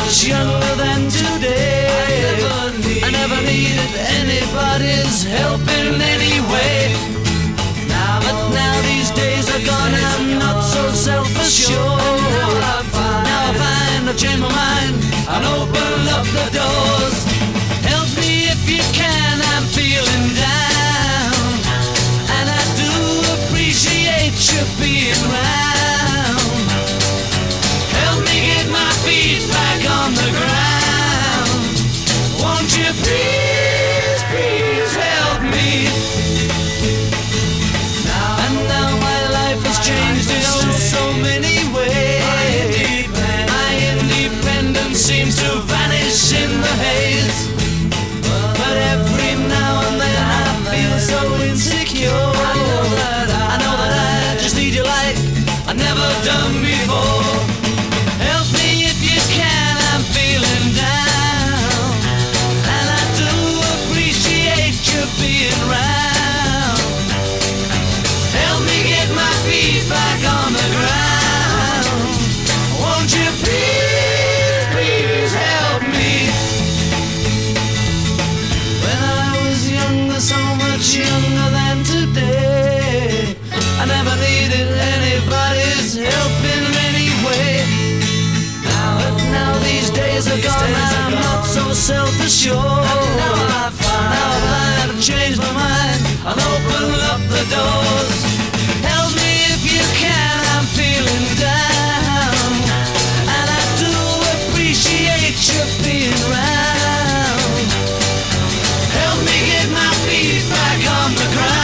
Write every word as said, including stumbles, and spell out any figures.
much younger than today. I never needed anybody's help in any way. Now, but now these days are gone, I'm not so self-assured. Now I find I've changed my mind and open up the doors. Help me if you can, I'm feeling down, and I do appreciate you being round. Help me get my feet back on the ground. Won't you please, please help me? Now, and now my life has changed in oh so many ways. My independence seems to vanish in the haze. But every now and then I feel so insecure. I know that I, I, know that I just need you like I've never done before. Help me if you can, I'm feeling down, and I do appreciate you being round. Help me get my feet back on the ground. Won't you please, please help me? When I was younger, so much younger than today, I never needed anybody's help in any way. Now, but now these days are gone, I'm not so self-assured. Now I find I've changed my mind and opened up the doors. Help me if you can, I'm feeling down, and I do appreciate you being round. Help me get my feet back on the ground.